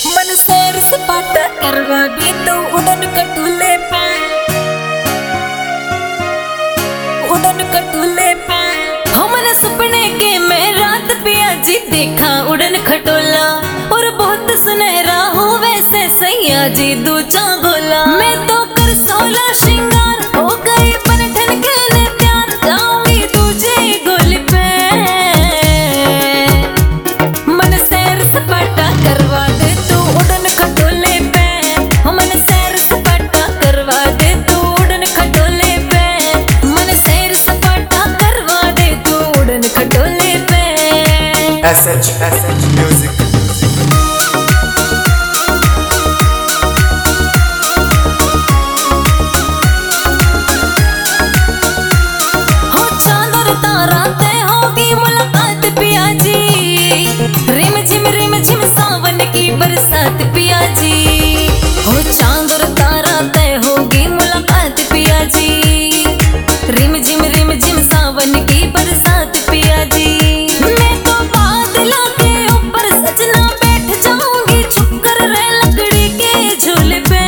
मन सैर सपाटा करवा दे तो उड़न खटोले पे, उड़न खटोले पे। हमने सपने के मैं रात पिया जी देखा उड़न खटोला, और बहुत सुनहरा हो वैसे सैया जी दूजा गोला। मैं तो कर 16 श्रृंगार हो गई बन ठन के ने प्यार, जाऊंगी दूजे गोल पे। मन सैर सपाटा करवा दे तू उड़न खटोले पे, मन सैर सपाटा करवा दे तू उड़न खटोले पे, मन सैर सपाटा करवा दे तू उड़न खटोले पे। SH Music। हो चांद और तारा तय होगी मुलाकात पिया जी, रिम झिम सावन की बरसात पिया जी। हो चांद और तारा तय होगी मुलाकात पिया जी, रिम झिम सावन की बरसात पिया जी। मैं तो बादलों के ऊपर सजना बैठ जाऊंगी, छुप कर रे लकड़ी के झूले पे।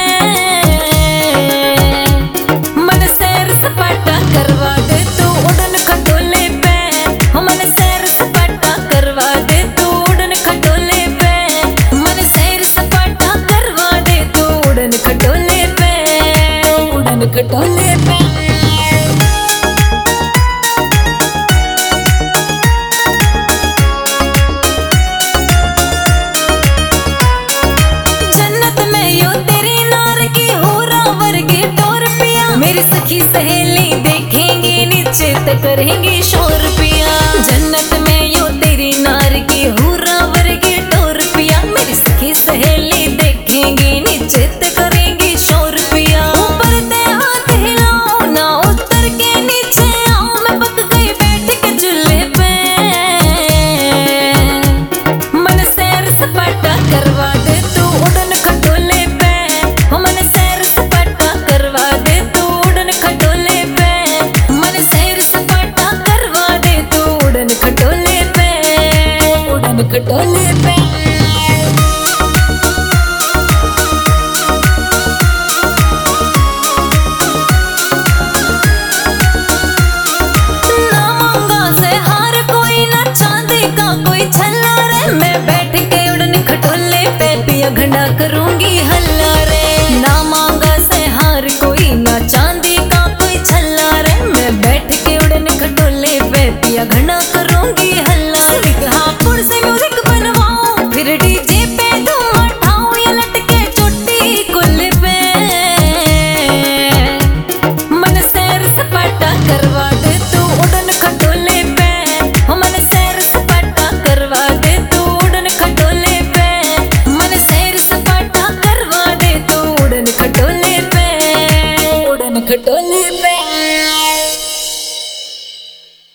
मन सैर सपाटा करवा दे तू उड़न खटोले पे, मन सैर सपाटा करवा दे तू उड़न खटोले पे, मन सैर सपाटा करवा दे तू उड़न खटोले पे, उड़न खटोले पे। मेरी सखी सहेली देखेंगे नीचे तक करेंगे शोर पिया, जन्नत में यो तेरी नार की हुरा वर्गी टोर पिया। मेरी सखी सहेली देखेंगे नीचे तक करेंगे शोर पिया। ऊपर ते हाथ हिलाओ ना उतर के नीचे आओ, मैं पक गई बैठ के चूल्हे पे। मन सैर सपाटा करवा दे तू उड़न खटोले पे, मन सैर सपाटा करवा दे तू उड़न खटोले पे, मन सैर सपाटा करवा दे तू उड़न खटोले पे, उड़न खटोले पे।